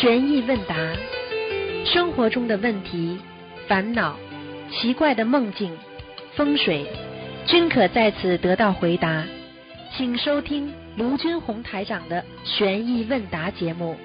悬疑问答，生活中的问题、烦恼、奇怪的梦境、风水，均可在此得到回答。请收听卢军红台长的悬疑问答节目。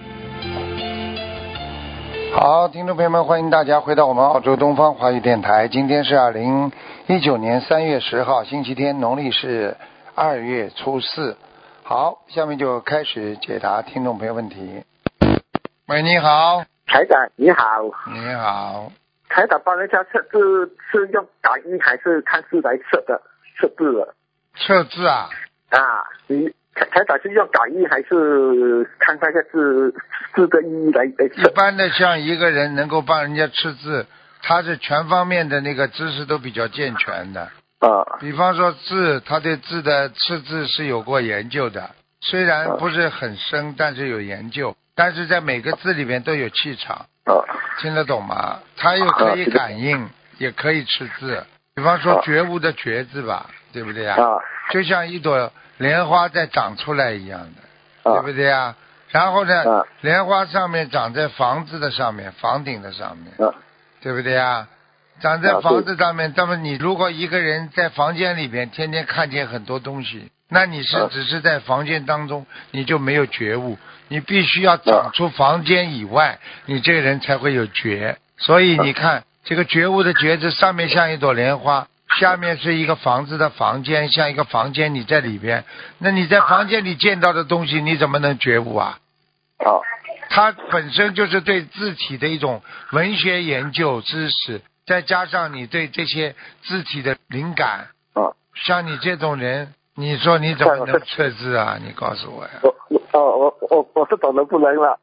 好，听众朋友们，欢迎大家回到我们澳洲东方华语电台。今天是2019年3月10号，星期天，农历是2月初4。好，下面就开始解答听众朋友问题。喂，你好。 台长你好。 你好。 台长帮人家测字是用打印还是看字来测的？测字的。 测字啊？ 你台长是用打印还是看那个字的意义来测？ 一般的像一个人能够帮人家测字，他是全方面的那个知识都比较健全的。比方说字，他对字的测字是有过研究的，虽然不是很深，但是有研究，但是在每个字里面都有气场。听得懂吗？他又可以感应，也可以吃字。比方说觉悟的觉字吧，对不对呀？就像一朵莲花在长出来一样的，对不对呀？然后呢，莲花上面长在房子的上面，房顶的上面，对不对呀？长在房子上面，那么你如果一个人在房间里边天天看见很多东西，那你是只是在房间当中，你就没有觉悟，你必须要长出房间以外，你这个人才会有觉。所以你看这个觉悟的觉字，上面像一朵莲花，下面是一个房子的房间，像一个房间，你在里边，那你在房间里见到的东西你怎么能觉悟啊？它本身就是对字体的一种文学研究知识，再加上你对这些字体的灵感，像你这种人，你说你怎么能测字啊？你告诉我呀。 我是懂得不能了。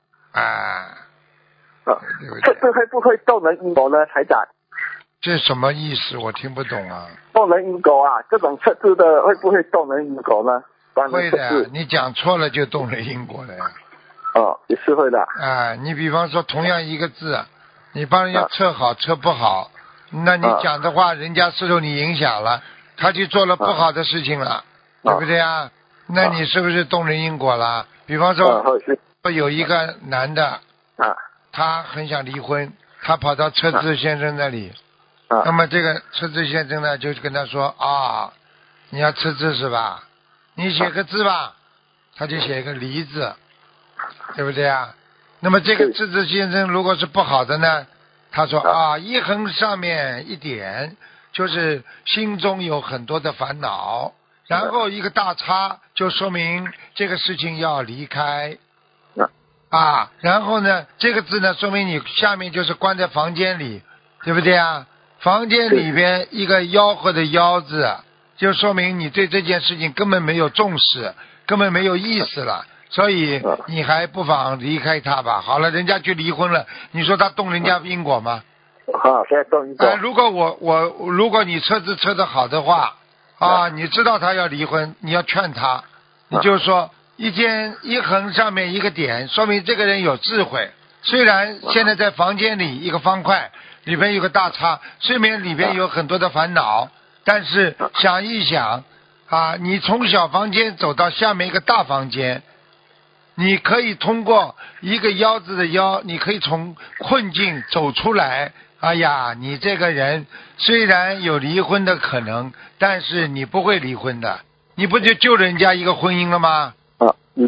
测字会不会动人因果呢，台长？ 这什么意思？我听不懂啊。 动人因果啊，这种测字的会不会动人因果呢？ 会的呀，你讲错了就动人因果了呀。 也是会的。 你比方说同样一个字，你帮人家测好测不好，那你讲的话人家受你影响了，他去做了不好的事情了，对不对啊？那你是不是动人因果了？比方说有一个男的他很想离婚，他跑到测字先生那里，那么这个测字先生呢就跟他说你要测字是吧？你写个字吧，他就写一个离字，对不对啊？那么这个测字先生如果是不好的呢，他说一横上面一点就是心中有很多的烦恼，然后一个大叉就说明这个事情要离开然后呢这个字呢说明你下面就是关在房间里，对不对啊？房间里边一个吆喝的吆字就说明你对这件事情根本没有重视，根本没有意思了，所以你还不妨离开他吧。好了，人家去离婚了，你说他动人家因果吗？ 动因果。 如果你测字测得好的话你知道他要离婚，你要劝他，你就说一横上面一个点，说明这个人有智慧。虽然现在在房间里一个方块里边有个大叉，虽然里边有很多的烦恼，但是想一想你从小房间走到下面一个大房间，你可以通过一个腰字的腰，你可以从困境走出来。哎呀，你这个人虽然有离婚的可能，但是你不会离婚的，你不就救人家一个婚姻了吗？ 明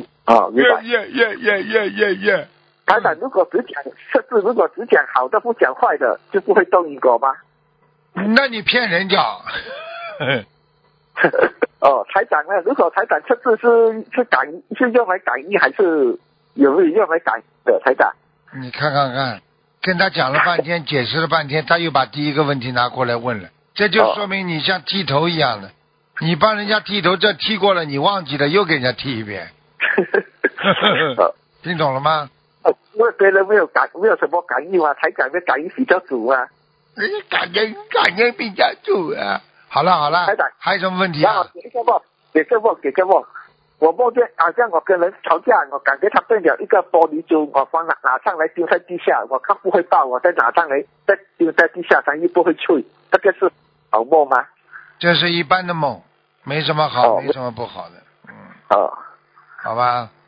白。台长，如果只讲测字，如果只讲好的不讲坏的，就不会动因果吗？ 那你骗人家。 台长呢？如果台长测字是用来感应，还是有没有用来感应的？台长， 你看，跟他讲了半天，解释了半天，他又把第一个问题拿过来问了，这就说明你像剃头一样的，你帮人家剃头，这剃过了你忘记了，又给人家剃一遍。听懂了吗？ 因为别人没有什么感应台长的感应比较足感应比较足好了，台长还有什么问题给个梦，我梦见好像我跟人吵架，我感觉他变了一个玻璃珠，我拿上来丢在地下，我看不会爆，我再拿上来再丢在地下，声音不会脆，这个是好梦吗？ 这是一般的梦，没什么好，没什么不好的。好吧。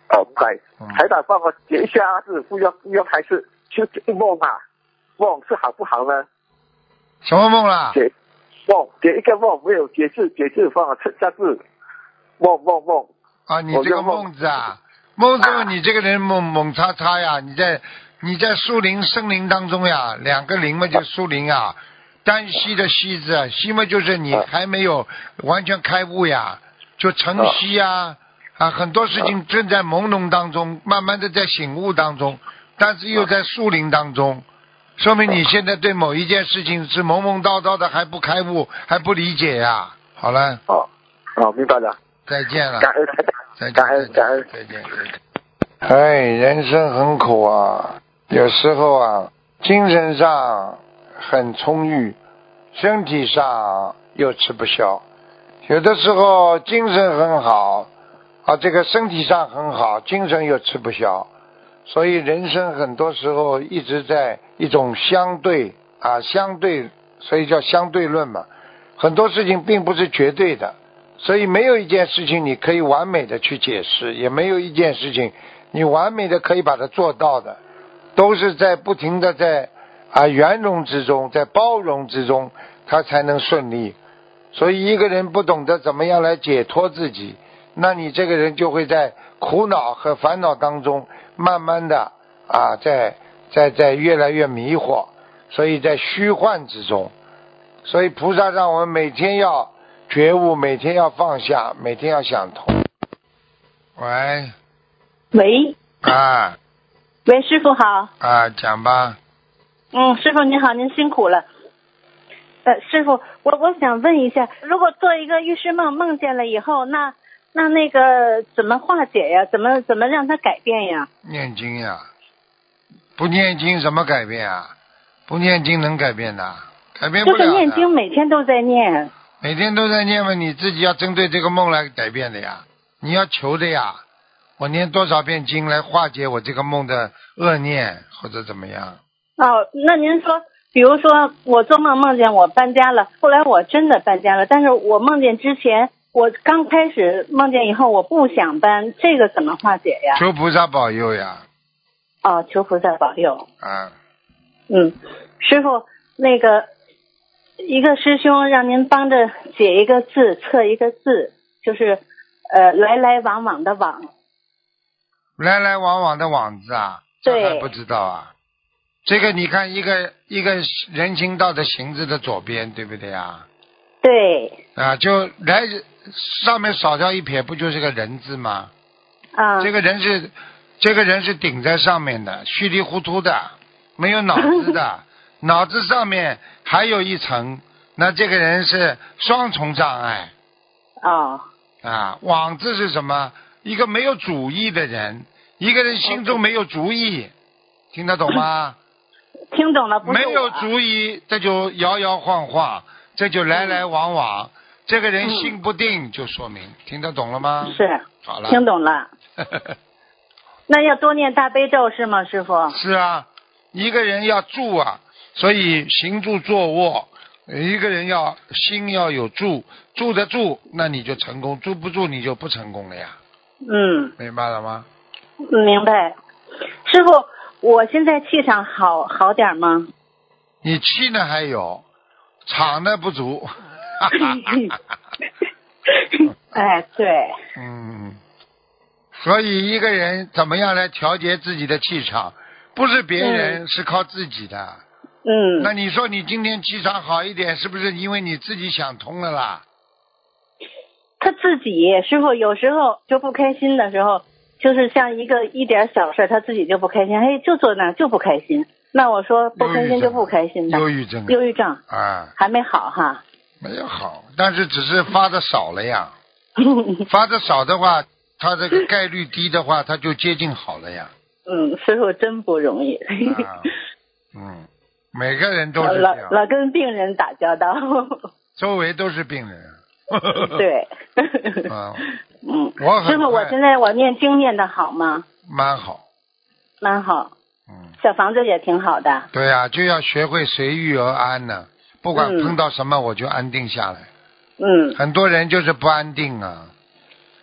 哦，不该，台长帮我解一下是不用还是就梦啊？梦是好不好呢？ 什么梦啦？ 解一个梦，没有解字帮我测下字。梦。 啊，你这个梦字啊，梦字你这个人猛叉叉呀，你在树林森林当中呀，两个林嘛就树林啊，单溪的溪字，溪嘛就是你还没有完全开悟呀，就晨曦呀。很多事情正在朦胧当中，慢慢的在醒悟当中，但是又在树林当中，说明你现在对某一件事情是懵懵叨叨的，还不开悟，还不理解呀。好了。 明白了。 再见了。 感恩。 再见。人生很苦啊，有时候啊，精神上很充裕，身体上又吃不消。有的时候精神很好这个身体上很好，精神又吃不消，所以人生很多时候一直在一种相对，所以叫相对论嘛。很多事情并不是绝对的，所以没有一件事情你可以完美的去解释，也没有一件事情你完美的可以把它做到的，都是在不停的在圆融之中，在包容之中，它才能顺利。所以一个人不懂得怎么样来解脱自己，那你这个人就会在苦恼和烦恼当中慢慢的在越来越迷惑，所以在虚幻之中。所以菩萨让我们每天要觉悟，每天要放下，每天要想通。喂。 喂，师父好。 讲吧。 师父你好，您辛苦了。师父，我想问一下，如果做一个预示梦，梦见了以后，那个怎么化解呀？怎么让它改变呀？ 念经呀，不念经怎么改变啊？不念经能改变的？改变不了的。 就是念经，每天都在念。 每天都在念嘛，你自己要针对这个梦来改变的呀，你要求的呀。我念多少遍经来化解我这个梦的恶念，或者怎么样？ 那您说，比如说我做梦见我搬家了，后来我真的搬家了，但是我梦见之前，我刚开始梦见以后我不想搬，这个怎么化解呀？ 求菩萨保佑呀。 求菩萨保佑。师父，那个一个师兄让您帮着解一个字，测一个字，就是来来往往的往。 来来往往的往字啊？ 对。 这还不知道啊？这个你看一个人行道的行字的左边，对不对啊？ 对。 就来上面少掉一撇，不就是个人字吗？这个人是顶在上面的，虚里糊涂的，没有脑子的，脑子上面还有一层，那这个人是双重障碍。往字是什么？一个没有主意的人，一个人心中没有主意，听得懂吗？ 听懂了。不是没有主意，这就摇摇晃晃，这就来来往往，这个人心不定，就说明听得懂了吗？ 是。 好了。 听懂了。那要多念大悲咒是吗，师父？ 是啊，一个人要住所以行住坐卧，一个人心要有住，住得住，那你就成功；住不住，你就不成功了呀。明白了吗？ 明白。师父，我现在气场好点吗？ 你气呢还有，场呢不足。 对。 所以一个人怎么样来调节自己的气场，不是别人，是靠自己的。那你说你今天气场好一点，是不是因为你自己想通了啦？ 他自己，师父有时候就不开心的时候，就是像一点小事，他自己就不开心，就坐那就不开心。那我说不开心就不开心的。忧郁症。还没好哈。 没有好，但是只是发的少了呀。发的少的话，他这个概率低的话，他就接近好了呀。 师父真不容易。 每个人都是这样。 老跟病人打交道。 周围都是病人。 对。师父，我现在念经念得好吗？ 蛮好。 小房子也挺好的。 对呀，就要学会随遇而安呢。不管碰到什么，我就安定下来。很多人就是不安定啊。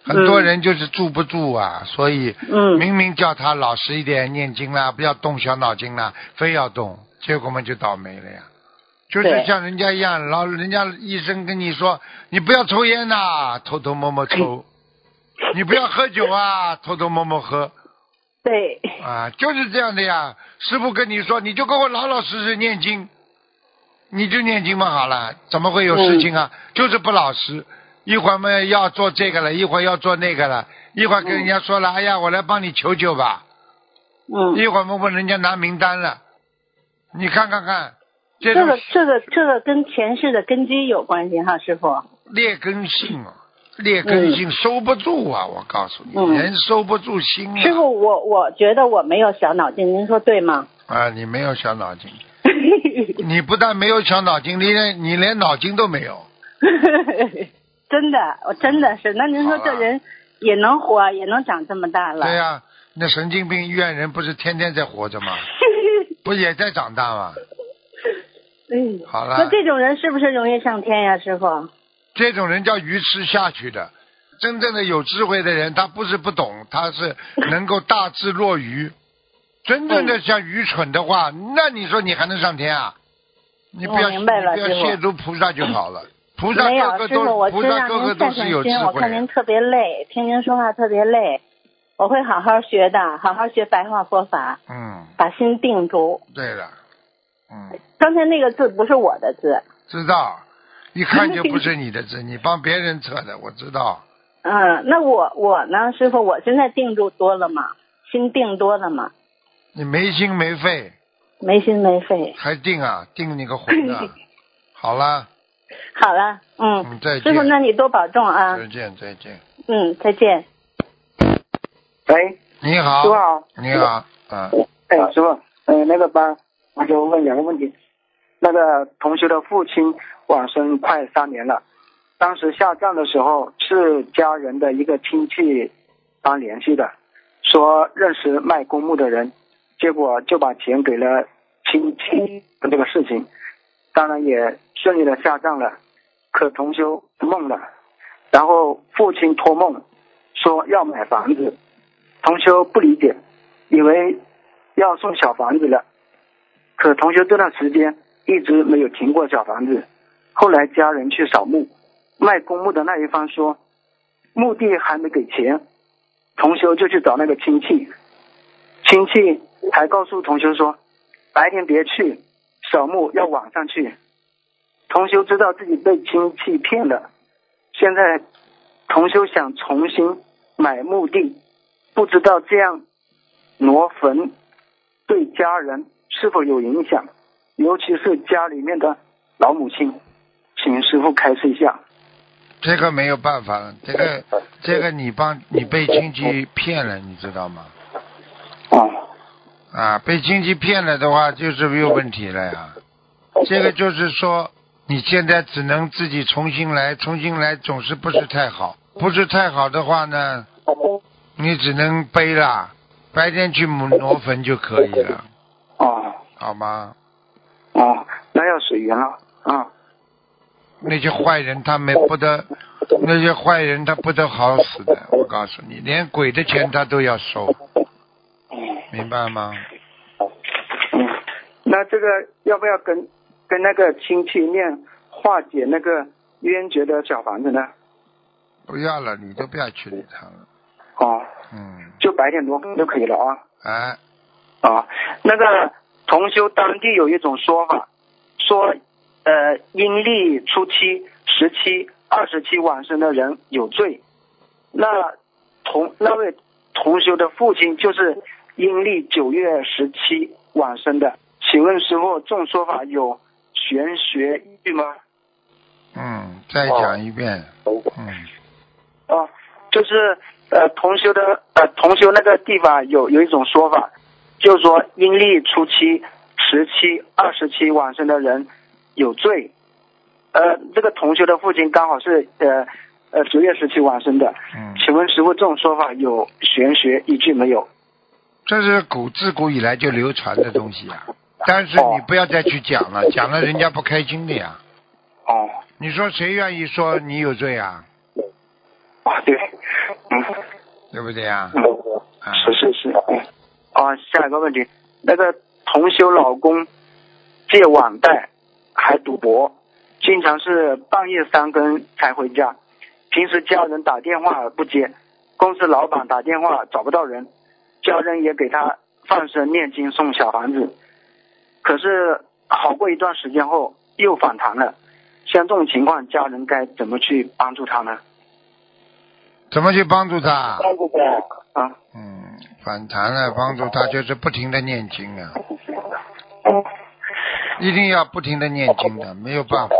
很多人就是住不住啊，所以明明叫他老实一点念经啦，不要动小脑筋啦，非要动，结果嘛就倒霉了呀。就是像人家一样，人家医生跟你说，你不要抽烟呐，偷偷摸摸抽；你不要喝酒啊，偷偷摸摸喝。 对。 啊，就是这样的呀。师父跟你说，你就给我老老实实念经，你就念经嘛好了，怎么会有事情啊？就是不老实，一会儿嘛要做这个了，一会儿要做那个了，一会儿跟人家说了，哎呀，我来帮你求求吧。一会儿嘛问人家拿名单了，你看看。这个跟前世的根基有关系哈，师父。劣根性收不住啊！我告诉你，人收不住心啊。 师父，我觉得我没有小脑筋，您说对吗？ 啊，你没有小脑筋，你不但没有小脑筋，你连脑筋都没有。 真的，我真的是。那您说这人也能活，也能长这么大了？ 对呀，那神经病医院人不是天天在活着吗？不也在长大吗？好了。 那这种人是不是容易上天呀，师父？ 这种人叫鱼吃下去的。真正的有智慧的人，他不是不懂，他是能够大智若愚。真正的像愚蠢的话，那你说你还能上天啊？你不要亵渎菩萨就好了。菩萨个个都是有智慧。 我看您特别累，听您说话特别累，我会好好学的，好好学白话佛法。把心定住。 对了。 刚才那个字不是我的字。 知道，一看就不是你的字，你帮别人测的，我知道。 那我呢，师父，我现在定住多了吗？心定多了吗？ 你没心没肺。 没心没肺。 还定啊？定你个魂啊！好了。 好了， 再见。 师父，那你多保重啊。 再见。 再见。 喂。 你好。 师父好。 你好。 师父，那个我就问两个问题。那个同学的父亲往生快3年了，当时下葬的时候是家人的一个亲戚帮联系的，说认识卖公墓的人，结果就把钱给了亲戚的这个事情，当然也顺利的下葬了。可同修梦了，然后父亲托梦说要买房子，同修不理解，以为要送小房子了，可同修这段时间一直没有停过小房子。后来家人去扫墓，卖公墓的那一方说墓地还没给钱，同修就去找那个亲戚，亲戚还告诉同修说白天别去，扫墓要晚上去。同修知道自己被亲戚骗了，现在同修想重新买墓地，不知道这样挪坟对家人是否有影响，尤其是家里面的老母亲，请师父开示一下。 这个没有办法了，这个你被亲戚骗了，你知道吗？被亲戚骗了的话，就是没有问题了呀。这个就是说，你现在只能自己重新来总是不是太好，不是太好的话呢，你只能背了，白天去挪坟就可以了。好吗？ 那要随缘了。 那些坏人他不得好死的，我告诉你，连鬼的钱他都要收，明白吗？ 那这个要不要跟那个亲戚念化解那个冤结的小房子呢？ 不要了，你都不要去理他了。 就白天挪就可以了啊。 那个同修当地有一种说法，说阴历初七、17、27往生的人有罪。那位同修的父亲就是阴历9月17往生的，请问师父，这种说法有玄学依据吗？ 再讲一遍。 就是同修那个地方有一种说法，就是说阴历初七、17、27往生的人有罪。这个同修的父亲刚好是9月17往生的。请问师父，这种说法有玄学依据没有？ 这是自古以来就流传的东西啊，但是你不要再去讲了，讲了人家不开心的呀。 哦， 你说谁愿意说你有罪啊？ 对， 对不对啊？ 是。下一个问题，那个同修老公借网贷还赌博，经常是半夜3更才回家，平时家人打电话不接，公司老板打电话找不到人，家人也给他放生念经送小房子，可是好过一段时间后又反弹了，像这种情况家人该怎么去帮助他呢？ 怎么去帮助他？ 反弹了帮助他就是不停的念经啊，一定要不停的念经的，没有办法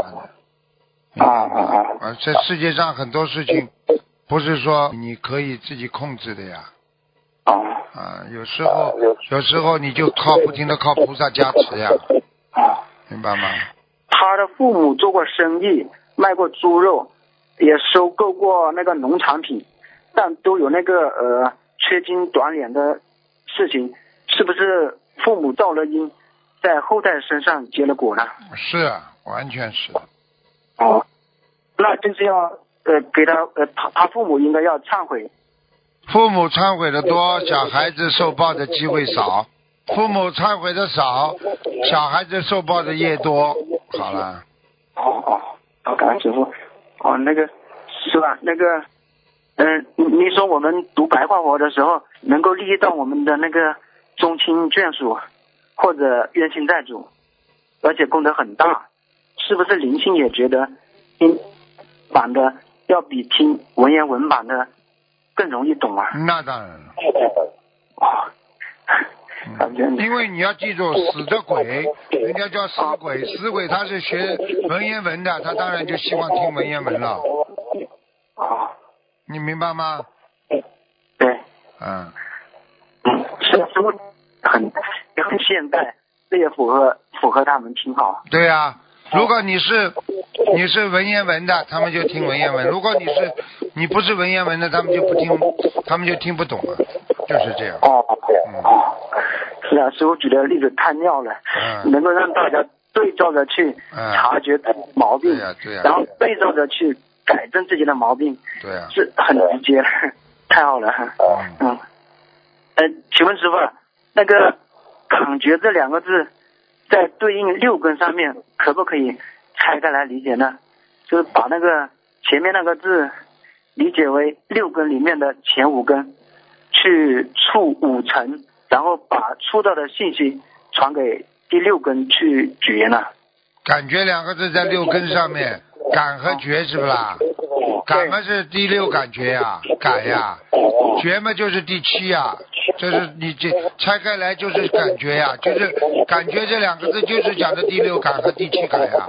的。这世界上很多事情不是说你可以自己控制的呀。有时候你就不停的靠菩萨加持呀。明白吗？ 他的父母做过生意，卖过猪肉，也收购过那个农产品，但都有那个缺斤短两的事情，是不是父母造了因，在后代身上结了果呢？ 是啊，完全是。 那就是要给他父母应该要忏悔。 父母忏悔的多，小孩子受报的机会少；父母忏悔的少，小孩子受报的越多。好了。 感恩师父。那个是吧？那个你说我们读白话佛的时候，能够利益到我们的那个宗亲眷属或者冤亲债主，而且功德很大，是不是灵性也觉得听版的要比听文言文版的更容易懂啊？ 那当然了。因为你要记住，死的鬼，人家叫死鬼，死鬼他是学文言文的，他当然就希望听文言文了。你明白吗？ 对。是很现代，这也符合他们挺好。 对啊，如果你是文言文的，他们就听文言文；如果你不是文言文的，他们就不听，他们就听不懂了，就是这样。 是啊，师父举的例子太妙了，能够让大家对照着去察觉毛病，然后对照着去改正自己的毛病，是很直接的，太好了。请问师父，那个感觉这2个字在对应6根上面，可不可以拆开来理解呢？就是把那个前面那个字理解为6根里面的前5根，去触5层，然后把触到的信息传给第6根去觉呢？ 感觉2个字在6根上面，感和觉是不啦？感嘛是第6感觉呀，感呀；觉嘛就是第7呀。这是你这拆开来就是感觉呀，就是感觉这2个字就是讲的第6感和第7感呀。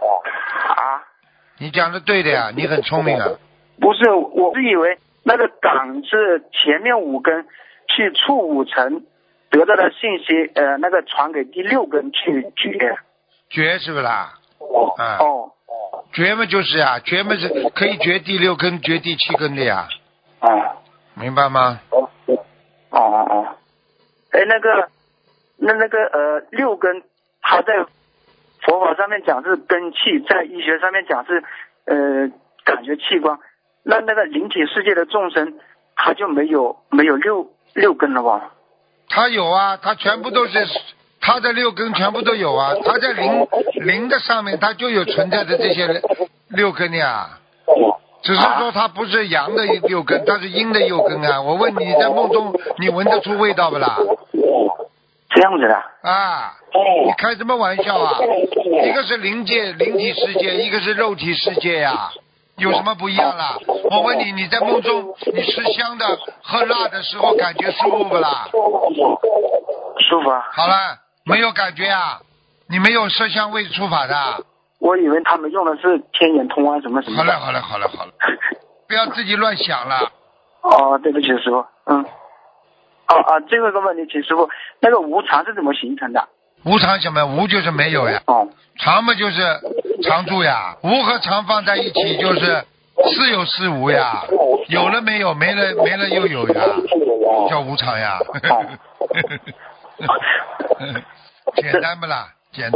你讲的对的呀，你很聪明啊。 不是，我是以为那个感是前面5根去触5层得到的信息，那个传给第6根去觉是不啦？觉嘛就是呀，觉嘛是可以觉第6根觉第7根的呀。明白吗？ 那个6根，它在佛法上面讲是根气，在医学上面讲是感觉器官。那个灵体世界的众生，他就没有六根了吧？ 他有啊，他全部都是他的6根全部都有啊，他在灵的上面，他就有存在的这些6根呀。只是说它不是阳的6根，它是阴的6根啊！我问你，在梦中你闻得出味道不啦？ 这样子的啊！你开什么玩笑啊？一个是灵界灵体世界，一个是肉体世界呀，有什么不一样啦？我问你，你在梦中你吃香的喝辣的时候感觉舒服不啦？ 舒服啊。 好了，没有感觉啊？你没有色香味触法的？ 我以为他们用的是天眼通啊什么什么。 好了，不要自己乱想了。 对不起师傅。最后一个问题，请师傅，那个无常是怎么形成的？ 无常什么？无就是没有呀。常嘛就是常住呀。无和常放在一起就是是有是无呀。有了没有，没了又有呀，叫无常呀。简单不啦？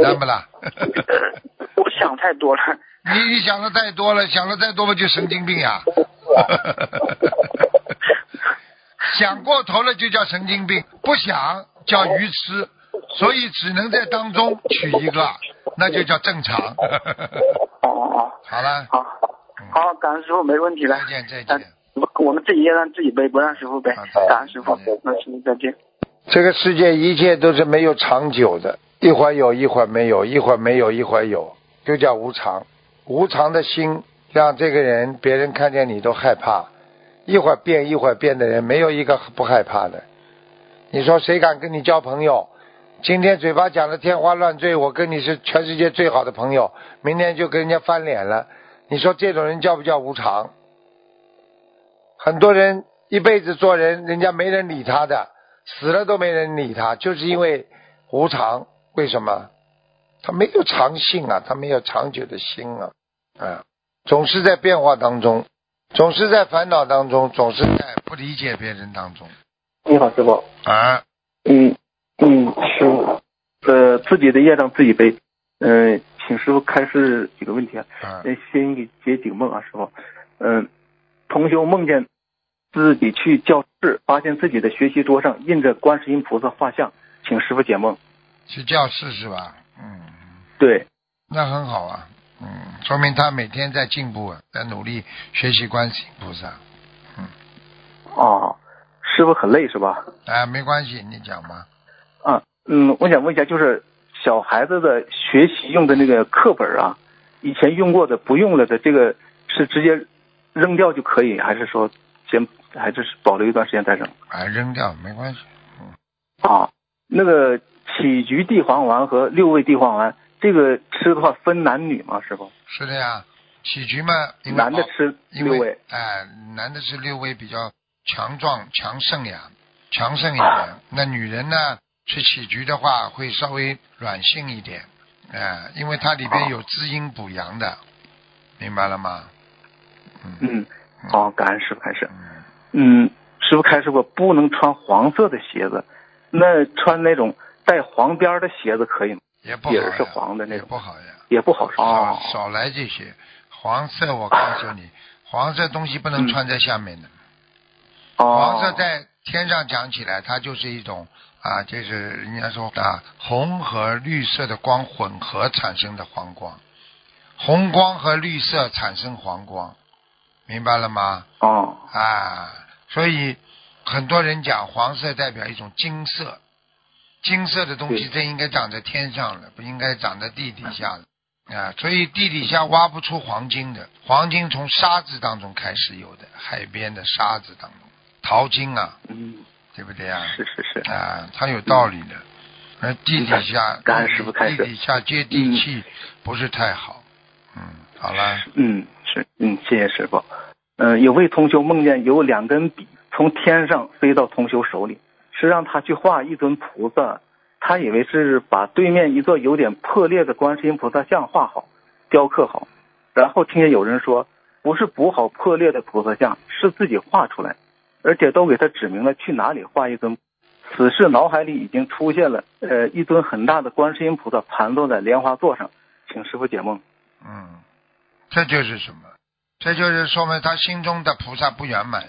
我想太多了。 你想的太多了，想的再多了就神经病呀。 想过头了就叫神经病，不想叫愚痴，所以只能在当中取一个，那就叫正常。好了， 好，感恩师傅，没问题了。 再见。 我们自己要让自己背，不让师傅背。感恩师傅，那师傅再见。 这个世界一切都是没有长久的，一会儿有，一会儿没有，一会儿没有，一会儿有，就叫无常。无常的心让这个人，别人看见你都害怕。一会儿变一会儿变的人，没有一个不害怕的。你说谁敢跟你交朋友？今天嘴巴讲的天花乱坠，我跟你是全世界最好的朋友，明天就跟人家翻脸了。你说这种人叫不叫无常？很多人一辈子做人，人家没人理他的，死了都没人理他，就是因为无常。为什么？他没有长性啊，他没有长久的心啊，总是在变化当中，总是在烦恼当中，总是在不理解别人当中。 你好，师傅。师傅，自己的业障自己背。请师傅开示几个问题啊。先给解几个梦啊，师傅。同修梦见自己去教室，发现自己的学习桌上印着观世音菩萨画像，请师傅解梦。 去教室是吧？ 对。 那很好啊。说明他每天在进步，在努力学习观世音菩萨。 师傅很累是吧？ 没关系，你讲吧。 我想问一下，就是小孩子的学习用的那个课本啊，以前用过的不用了的，这个是直接扔掉就可以，还是说还是保留一段时间再扔？ 扔掉没关系。 那个杞菊地黄丸和六味地黄丸，这个吃的话分男女吗？师傅？ 是的呀，杞菊嘛， 男的吃六味， 男的吃六味比较强壮强盛呀，强盛一点。那女人呢，吃杞菊的话会稍微软性一点，因为它里边有滋阴补阳的，明白了吗？ 感恩师傅开始。师傅开始，我不能穿黄色的鞋子，那穿那种带黄边的鞋子可以吗？ 也不好， 也是黄的那种， 也不好呀， 也不好。 少来这些黄色，我告诉你，黄色东西不能穿在下面的。黄色在天上讲起来，它就是一种就是人家说红和绿色的光混合产生的黄光，红光和绿色产生黄光，明白了吗？所以很多人讲黄色代表一种金色，金色的东西这应该长在天上了，不应该长在地底下了所以地底下挖不出黄金的，黄金从沙子当中开始有的，海边的沙子当中，淘金对不对啊？ 是它有道理的。地底下地底下接地气不是太好。好了。 谢谢师傅。有位同修梦见有2根笔从天上飞到同修手里，是让他去画一尊菩萨，他以为是把对面一座有点破裂的观世音菩萨像画好雕刻好，然后听见有人说不是补好破裂的菩萨像，是自己画出来，而且都给他指明了去哪里画一尊。此时脑海里已经出现了一尊很大的观世音菩萨盘坐在莲花座上，请师傅解梦。 这就是什么？这就是说明他心中的菩萨不圆满呀。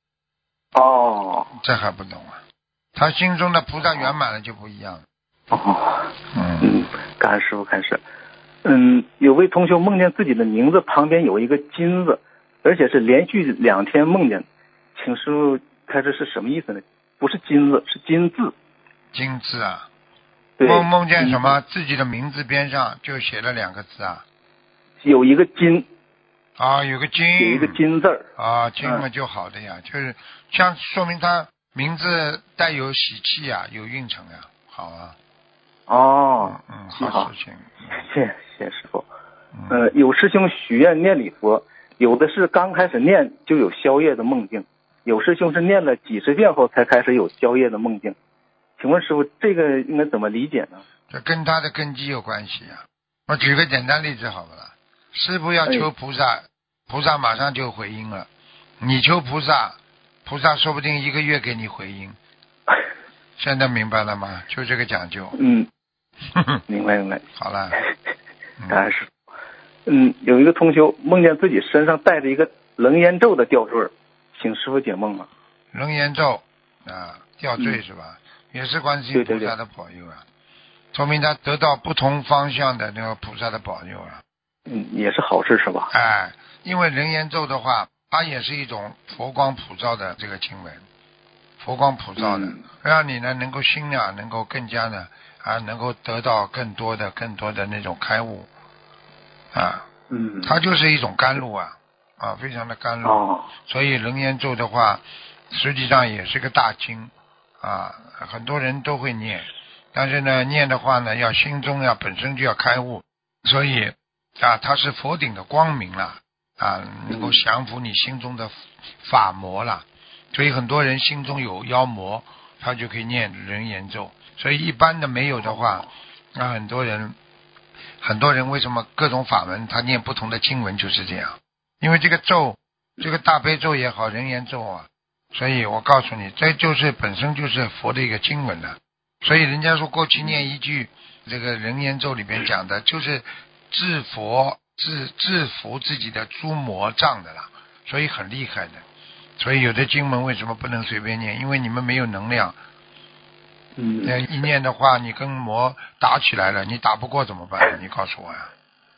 这还不懂啊？他心中的菩萨圆满了就不一样了。 感恩师傅开始。有位同学梦见自己的名字旁边有一个金字，而且是连续2天梦见，请师傅开始是什么意思呢？不是金字，是金字。 金字啊？ 对。 梦见什么？自己的名字边上就写了2个字啊？ 有一个金。 有个金， 有一个金字儿金嘛就好的呀，就是像说明他名字带有喜气啊，有运程呀，好啊。好事情。 谢谢师傅。有师兄许愿念礼佛，有的是刚开始念就有宵夜的梦境，有师兄是念了几十遍后才开始有宵夜的梦境，请问师傅这个应该怎么理解呢？ 这跟他的根基有关系啊。我举个简单例子好不啦？师父要求菩萨，菩萨马上就回应了。你求菩萨，菩萨说不定1个月给你回应。现在明白了吗？就这个讲究。 明白。 好了。 感恩师父。有一个同修梦见自己身上带着一个楞严咒的吊坠， 请师傅解梦啊。 楞严咒啊，吊坠是吧？也是观世音菩萨的保佑啊，说明他得到不同方向的那个菩萨的保佑啊。 也是好事是吧？ 因为楞严咒的话，它也是一种佛光普照的这个经文，佛光普照的，让你呢能够心量能够更加的能够得到更多的那种开悟它就是一种甘露非常的甘露所以楞严咒的话实际上也是个大经很多人都会念，但是呢念的话呢要心中本身就要开悟，所以它是佛顶的光明了能够降服你心中的法魔了，所以很多人心中有妖魔，他就可以念楞严咒，所以一般的没有的话，很多人为什么各种法门他念不同的经文就是这样，因为这个咒，这个大悲咒也好，楞严咒所以我告诉你，这就是本身就是佛的一个经文了。所以人家说过去念一句这个楞严咒里边讲的就是制服自己的诸魔障的啦，所以很厉害的。所以有的经文为什么不能随便念？因为你们没有能量。一念的话，你跟魔打起来了，你打不过怎么办？你告诉我呀。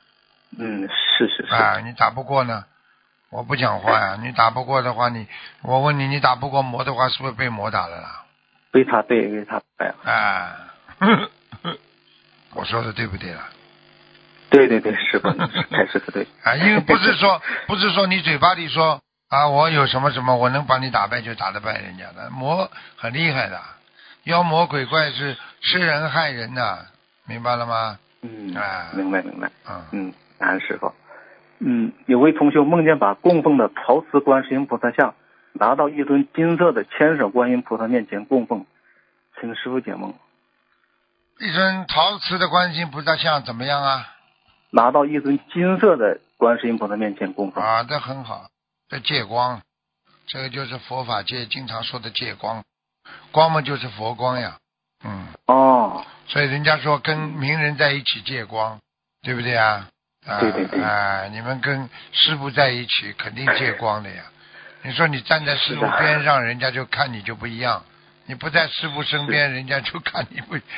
是。 你打不过呢？我不讲话呀。你打不过的话，我问你，你打不过魔的话，是不是被魔打了啦？ 被他败了。我说的对不对了？ 对，师傅开始的对。 因为不是说你嘴巴里说我有什么，我能把你打败就打得败人家的。魔很厉害的，妖魔鬼怪是吃人害人的，明白了吗？ 明白。感恩师傅。有位同学梦见把供奉的陶瓷观世音菩萨像拿到一尊金色的千手观音菩萨面前供奉，请师傅解梦。 一尊陶瓷的观世音菩萨像怎么样啊？ 拿到一尊金色的观世音菩萨面前供奉这很好，这借光，这个就是佛法界经常说的借光，光嘛就是佛光呀。所以人家说跟名人在一起借光，对不对啊？ 对。 你们跟师父在一起肯定借光的呀。你说你站在师父边上，人家就看你就不一样；你不在师父身边，人家就看你不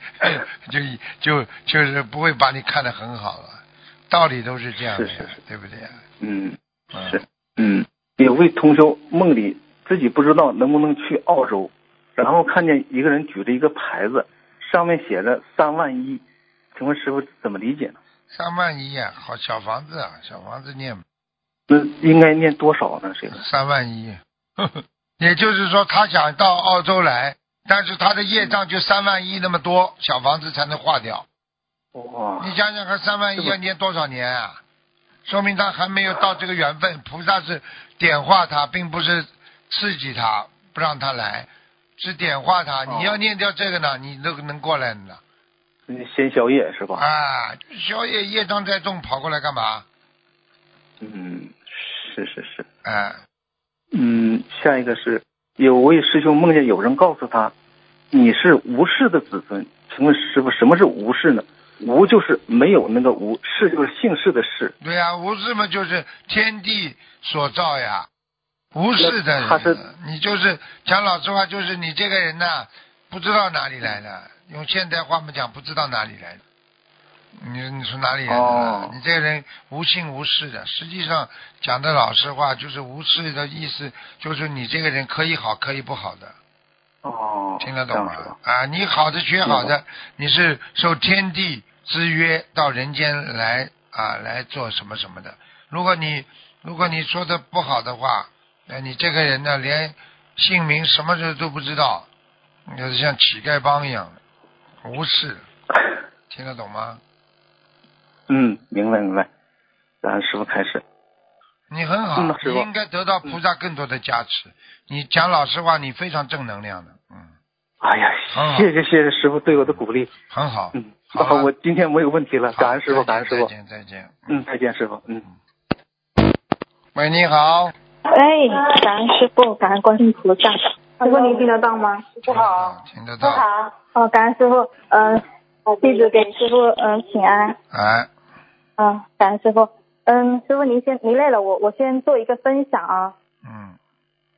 就是不会把你看得很好了。道理都是这样的呀，对不对呀？ 有位同学梦里自己不知道能不能去澳洲，然后看见一个人举着一个牌子，上面写着3万1，请问师傅怎么理解呢 ？3万1好，小房子小房子念。 那应该念多少呢？这个 3万1，也就是说他想到澳洲来，但是他的业障就3万1那么多，小房子才能化掉。你想想看，3万1要念多少年啊？说明他还没有到这个缘分。菩萨是点化他，并不是刺激他不让他来，是点化他。你要念掉这个呢，你都能过来的。 先消业是吧？ 消业业障再重，跑过来干嘛？ 是。下一个是有位师兄梦见有人告诉他，你是无事的子孙，请问师傅什么是无事呢？无就是没有那个无，事就是姓氏的氏。 对呀，无事嘛就是天地所造呀。无事的人，你就是讲老实话，就是你这个人呢，不知道哪里来的。用现代话嘛讲，不知道哪里来的。你说哪里来的？你这个人无性无事的。实际上讲的老实话，就是无事的意思，就是你这个人可以好，可以不好的。听得懂吗？你好的学好的，你是受天地之约到人间来来做什么什么的。如果你说的不好的话，你这个人呢，连姓名什么都不知道，就是像乞丐帮一样的无事。听得懂吗？ 明白。咱师傅开始。 你很好，你应该得到菩萨更多的加持。你讲老实话，你非常正能量的。 哎呀，谢谢师傅对我的鼓励。 很好。 好，我今天没有问题了，感恩师傅，感恩师傅。 再见。 再见师傅。 喂，你好。 感恩师傅，感恩观世音菩萨。师傅您听得到吗？ 师傅好。听得到。 好。感恩师傅。弟子给师傅请安。感恩师傅。师傅您累了，我先做一个分享啊。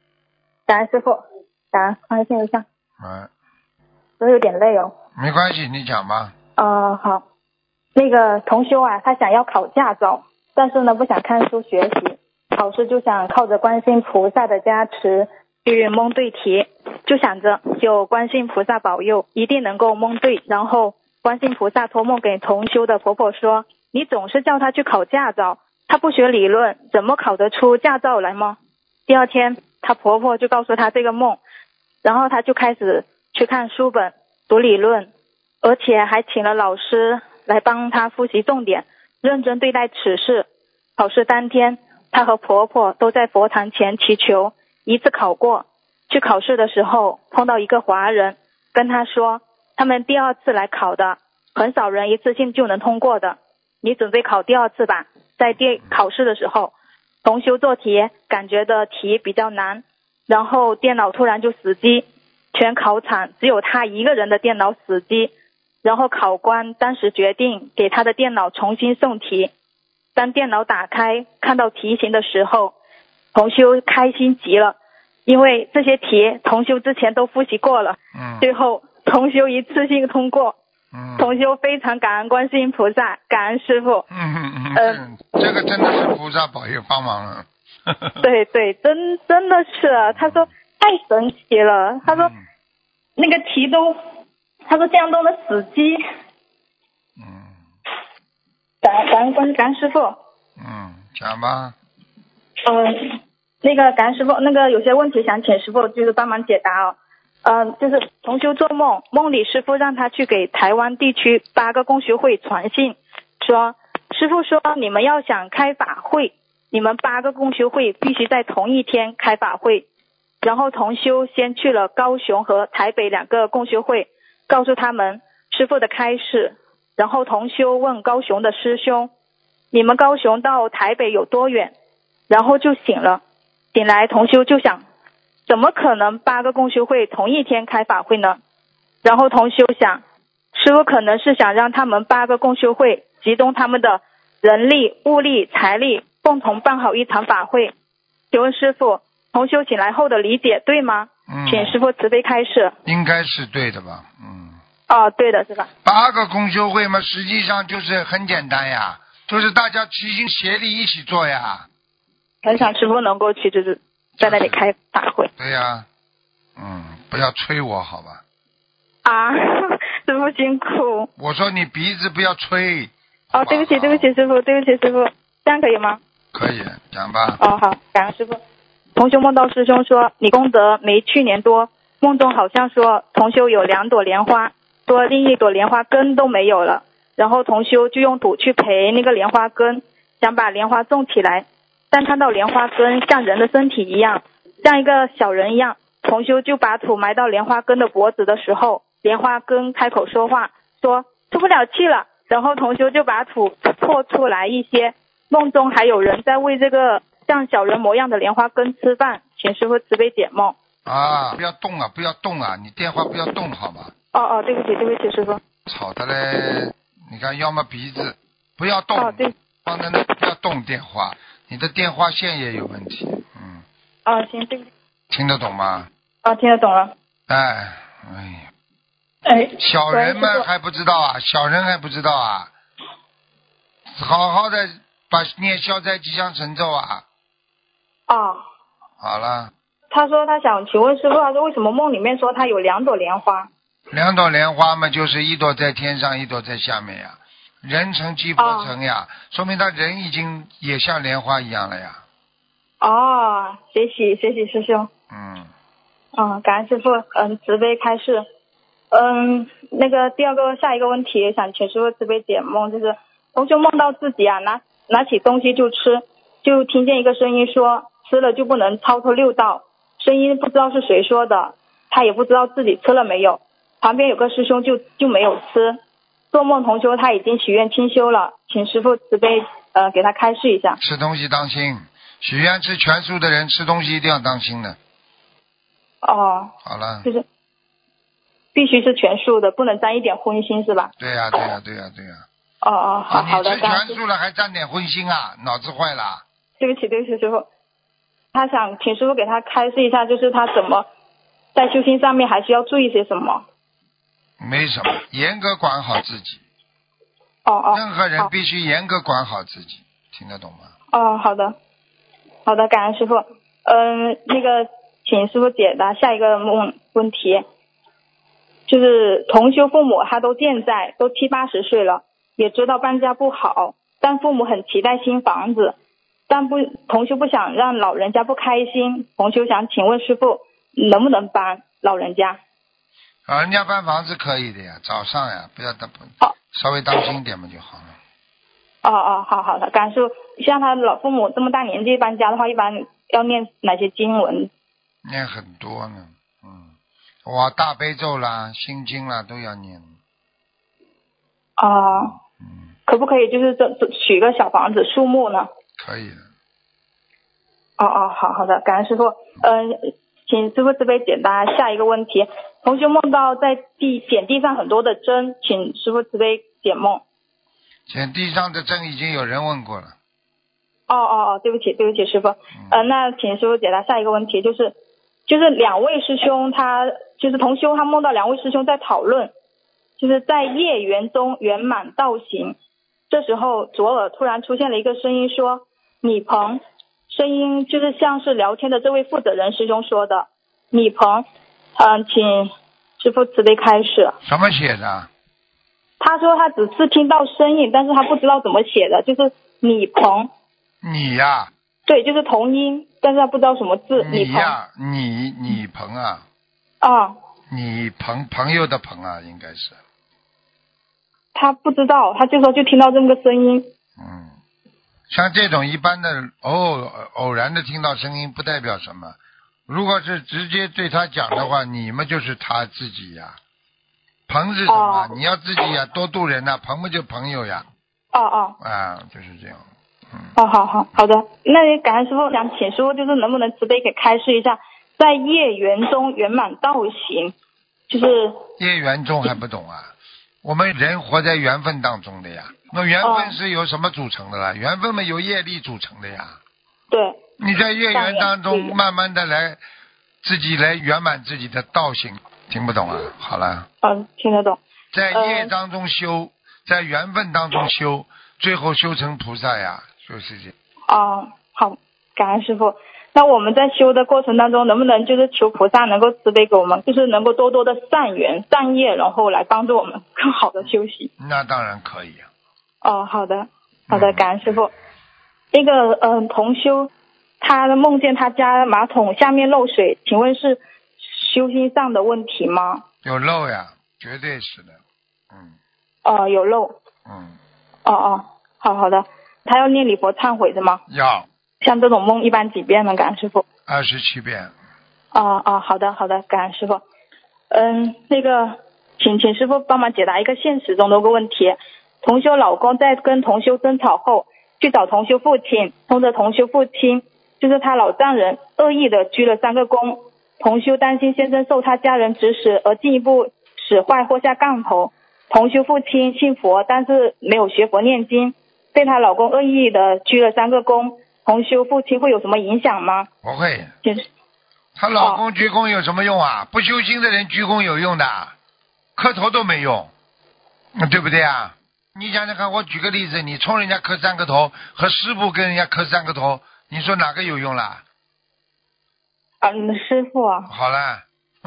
感恩师傅，感恩观世音菩萨。 嗯， 我有点累哦。 没关系，你讲吧。 好。那个同修啊，他想要考驾照，但是呢不想看书学习，考试就想靠着观世音菩萨的加持去蒙对题，就想着有观世音菩萨保佑一定能够蒙对。然后观世音菩萨托梦给同修的婆婆说，你总是叫他去考驾照，他不学理论怎么考得出驾照来吗？第二天她婆婆就告诉她这个梦，然后她就开始去看书本读理论，而且还请了老师来帮她复习重点，认真对待此事。考试当天她和婆婆都在佛堂前祈求一次考过。去考试的时候碰到一个华人，跟她说他们第二次来考的，很少人一次性就能通过的，你准备考第二次吧。在考试的时候，同修做题感觉的题比较难，然后电脑突然就死机，全考场只有他一个人的电脑死机，然后考官当时决定给他的电脑重新送题。当电脑打开看到题型的时候，同修开心极了，因为这些题同修之前都复习过了。最后同修一次性通过。同修非常感恩观世音菩萨，感恩师父。 这个真的是菩萨保佑帮忙了。 对对，真的是，他说太神奇了，他说那个题都，他说这样都能死机。感恩师父。 讲吧。 那个感恩师父，那个有些问题想请师父就是帮忙解答哦。就是同修做梦，梦里师父让他去给台湾地区8个共修会传信，说师父说你们要想开法会，你们8个共修会必须在同一天开法会。然后同修先去了高雄和台北2个共修会，告诉他们师父的开示。然后同修问高雄的师兄，你们高雄到台北有多远？然后就醒了。醒来同修就想，怎么可能8个共修会同一天开法会呢？然后同修想，师父可能是想让他们8个共修会集中他们的人力、物力、财力，共同办好一场法会。请问师父，同修醒来后的理解对吗？请师父慈悲开示。 应该是对的吧。 对的是吧 ？8个共修会嘛，实际上就是很简单呀，就是大家齐心协力一起做呀。 很想师父能够去就是在那里开法会。 对呀。不要催我好吧。 师父辛苦。 我说你鼻子不要吹。 对不起师父，对不起师父，这样可以吗？ 可以，讲吧。 好，感恩师父。同修梦到师兄说你功德没去年多，梦中好像说同修有2朵莲花，说另一朵莲花根都没有了，然后同修就用土去培那个莲花根，想把莲花种起来，但看到莲花根像人的身体一样，像一个小人一样，同修就把土埋到莲花根的脖子的时候，莲花根开口说话，说出不了气了，然后同修就把土破出来一些。梦中还有人在为这个像小人模样的莲花根吃饭，请师父慈悲解梦。 不要动啊，你电话不要动好吗？ 对不起师父。 吵的嘞，你看要么鼻子不要动。 对。 放在那不要动电话，你的电话线也有问题。 行，对不起。 听得懂吗？ 听得懂了。 小人们还不知道啊，好好的把念消灾吉祥神咒啊。好了。 他说他想请问师父，他说为什么梦里面说他有2朵莲花 ？2朵莲花嘛，就是一朵在天上，一朵在下面呀。人成即佛成呀，说明他人已经也像莲花一样了呀。 谢谢师兄。感恩师父慈悲开示。那个下一个问题想请师父慈悲解梦，就是同修梦到自己拿起东西就吃，就听见一个声音说吃了就不能超脱6道，声音不知道是谁说的，他也不知道自己吃了没有，旁边有个师兄就没有吃。做梦同修他已经许愿清修了，请师父慈悲给他开示一下。 吃东西当心，许愿吃全素的人吃东西一定要当心的。 好了， 就是必须是全素的，不能沾一点荤腥是吧？ 对呀。 好的。 你吃全素了还沾点荤腥啊？脑子坏了？ 对不起师父。 他想请师傅给他开示一下，就是他怎么在修心上面还需要注意些什么。 没什么，严格管好自己。任何人必须严格管好自己，听得懂吗？ 好的，好的，感恩师傅。那个请师傅解答下一个问题，就是同修父母他都健在，都70、80岁了，也知道搬家不好，但父母很期待新房子，但同修不想让老人家不开心，同修想请问师傅能不能搬老人家？ 老人家搬房子可以的呀，早上呀，不要稍微当心一点嘛就好了。 好的，感受。像他老父母这么大年纪搬家的话，一般要念哪些经文？ 念很多呢，哇，大悲咒啦、心经啦都要念。 可不可以就是取个小房子数目呢？ 可以的。 好的，感恩师傅。请师傅慈悲解答下一个问题。同学梦到在捡地上很多的针，请师傅慈悲解梦。 捡地上的针已经有人问过了。 对不起师傅。那请师傅解答下一个问题，就是两位师兄他就是同修，他梦到两位师兄在讨论，就是在业缘中圆满道行。这时候左耳突然出现了一个声音说米鹏，声音就是像是聊天的这位负责人师兄说的，米鹏，请师父慈悲开始。 什么写的？ 他说他只是听到声音，但是他不知道怎么写的，就是米鹏。 你呀？ 对，就是同音，但是他不知道什么字。 你呀，你鹏啊？你朋友的朋啊，应该是。 他不知道，他就说就听到这么个声音。 像这种一般的偶然的听到声音不代表什么，如果是直接对他讲的话，你们就是他自己呀。朋是什么？你要自己呀，多度人呐，朋不就朋友呀。就是这样。 好的。那感恩师父，想请师父就是能不能慈悲给开示一下，在业缘中圆满道行，就是业缘中还不懂啊？我们人活在缘分当中的呀，那缘分是由什么组成的啦？缘分嘛，由业力组成的呀。 对。 你在业缘当中慢慢的自己来圆满自己的道行，听不懂啊？好了。 听得懂。 在业当中修，在缘分当中修，最后修成菩萨呀，就是这。 好，感恩师父。那我们在修的过程当中，能不能就是求菩萨能够慈悲给我们，就是能够多多的善缘善业，然后来帮助我们更好的休息？ 那当然可以啊。 好的，感恩师父。那个同修他梦见他家马桶下面漏水，请问是修心上的问题吗？ 有漏呀，绝对是的。 有漏。好的。他要念礼佛忏悔的吗？ 要。 像这种梦一般几遍呢？感恩师父。 27遍。 好的，感恩师父。那个请师父帮忙解答一个现实中的一个问题。同修老公在跟同修争吵后，去找同修父亲，通着同修父亲就是他老丈人恶意的鞠了3个躬。同修担心先生受他家人指使而进一步使坏或下杠头。同修父亲信佛，但是没有学佛念经，被她老公恶意的鞠了3个躬。同修父亲会有什么影响吗？ 不会。她老公鞠躬有什么用啊？不修心的人鞠躬有用的，磕头都没用，对不对啊？你想想看，我举个例子，你冲人家磕3个头和师父跟人家磕3个头，你说哪个有用啦？ 师父啊。 好了。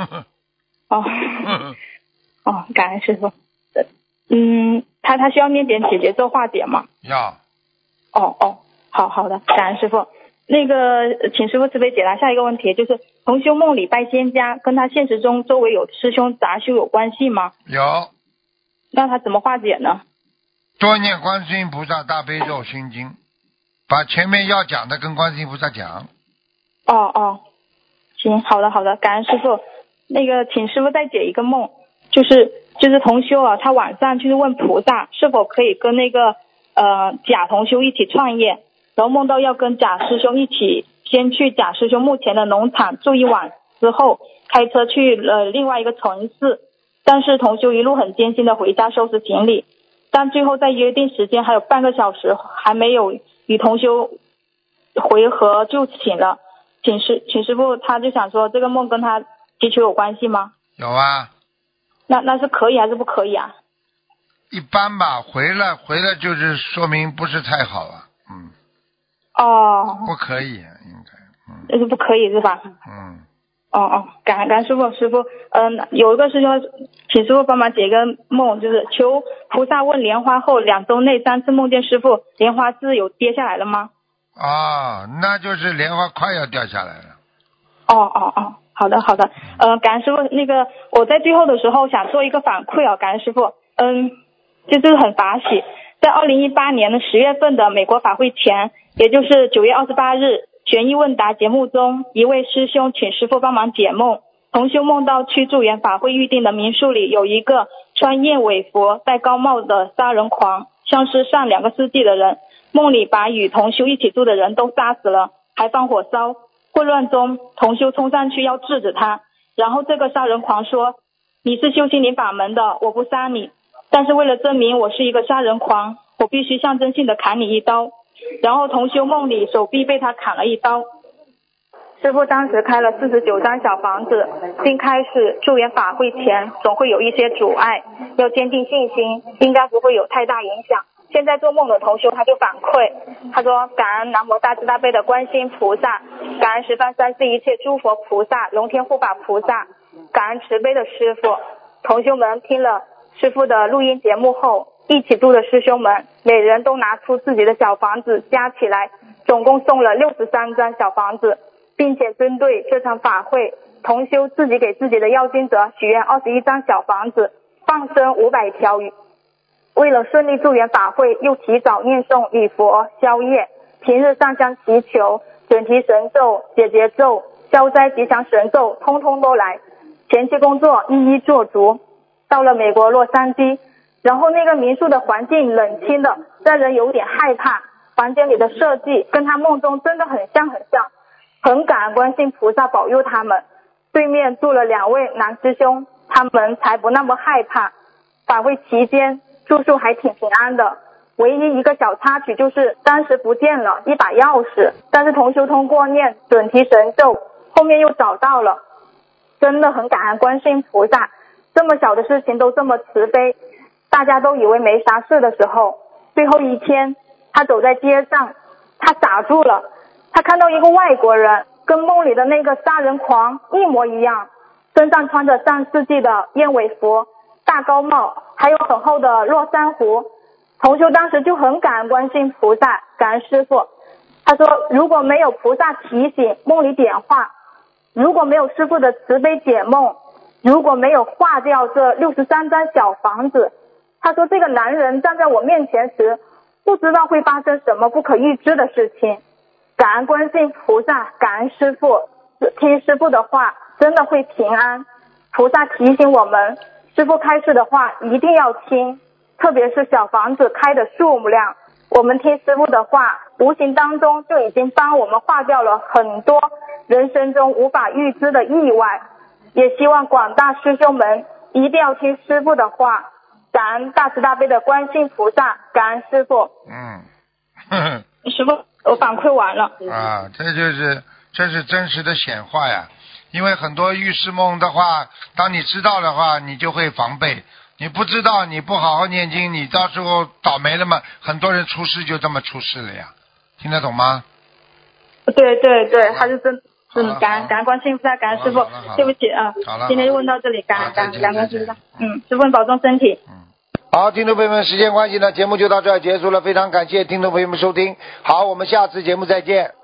感恩师父。他需要念点解结咒化解吗？ 要。 好的，感恩师父。那个请师父慈悲解答下一个问题，就是同修梦里拜仙家跟他现实中周围有师兄杂修有关系吗？ 有。 那他怎么化解呢？ 多念观世音菩萨大悲咒心经，把前面要讲的跟观世音菩萨讲。 行，好的，感恩师父。那个请师父再解一个梦，就是同修啊，他晚上就是问菩萨是否可以跟那个贾同修一起创业，然后梦到要跟贾师兄一起先去贾师兄目前的农场住一晚，之后开车去另外一个城市，但是同修一路很艰辛的回家收拾行李，但最后在约定时间还有半个小时还没有与同修回合就醒了。 请师傅，他就想说这个梦跟他祈求有关系吗？ 有啊。 那是可以还是不可以啊？ 一般吧，回来就是说明不是太好了， 哦。 不可以，应该， 这是不可以是吧？感恩师傅，有一个师兄请师傅帮忙解一个梦，就是求菩萨问莲花后2周内3次梦见师傅，莲花枝有跌下来了吗？ 那就是莲花快要掉下来了。 好的，感恩师傅，那个我在最后的时候想做一个反馈感恩师傅，就是很法喜，在2018年的10月份的美国法会前，也就是9月28日悬疑问答节目中，一位师兄请师傅帮忙解梦，同修梦到去助缘法会预定的民宿里有一个穿燕尾服戴高帽的杀人狂，像是上2个世纪的人，梦里把与同修一起住的人都杀死了，还放火烧。混乱中，同修冲上去要制止他，然后这个杀人狂说，你是修心灵法门的，我不杀你，但是为了证明我是一个杀人狂，我必须象征性的砍你一刀。然后同修梦里手臂被他砍了一刀。师父当时开了49张小房子，并开始助缘法会前总会有一些阻碍，要坚定信心，应该不会有太大影响。现在做梦的同修他就反馈，他说感恩南无大慈大悲的观世音菩萨，感恩十方三世一切诸佛菩萨、龙天护法菩萨，感恩慈悲的师父。同修们听了师父的录音节目后，一起住的师兄们每人都拿出自己的小房子，加起来总共送了63张小房子，并且针对这场法会，同修自己给自己的要经者许愿21张小房子，放生500条鱼。为了顺利助缘法会，又提早念诵礼佛消业，平日上香祈求准提神咒、解结咒、消灾吉祥神咒通通都来，前期工作一一做足。到了美国洛杉矶，然后那个民宿的环境冷清的让人有点害怕，房间里的设计跟他梦中真的很像，很感恩观世音菩萨保佑他们。对面住了2位男师兄，他们才不那么害怕。法会期间住宿还挺平安的，唯一一个小插曲就是当时不见了一把钥匙，但是同修通过念准提神咒后面又找到了。真的很感恩观世音菩萨，这么小的事情都这么慈悲。大家都以为没啥事的时候，最后一天他走在街上，他傻住了，他看到一个外国人跟梦里的那个杀人狂一模一样，身上穿着上世纪的燕尾服、大高帽，还有很厚的络腮胡。同修当时就很感恩观世音菩萨，感恩师父。他说如果没有菩萨提醒梦里点化，如果没有师父的慈悲解梦，如果没有化掉这63张小房子，他说这个男人站在我面前时，不知道会发生什么不可预知的事情。感恩观世音菩萨，感恩师父，听师父的话真的会平安。菩萨提醒我们，师父开示的话一定要听，特别是小房子开的数目量，我们听师父的话，无形当中就已经帮我们化掉了很多人生中无法预知的意外。也希望广大师兄们一定要听师父的话，感恩大慈大悲的观世音菩萨，感恩师父。师父，我反馈完了。 这是真实的显化呀。因为很多预示梦的话，当你知道的话，你就会防备；你不知道，你不好好念经，你到时候倒霉了嘛。很多人出事就这么出事了呀，听得懂吗？ 对，他是真。感恩观世音菩萨，感恩师父。对不起啊，今天就问到这里，感恩两个师父。师父保重身体。 好，听众朋友们，时间关系呢，节目就到这儿结束了，非常感谢听众朋友们收听。好，我们下次节目再见。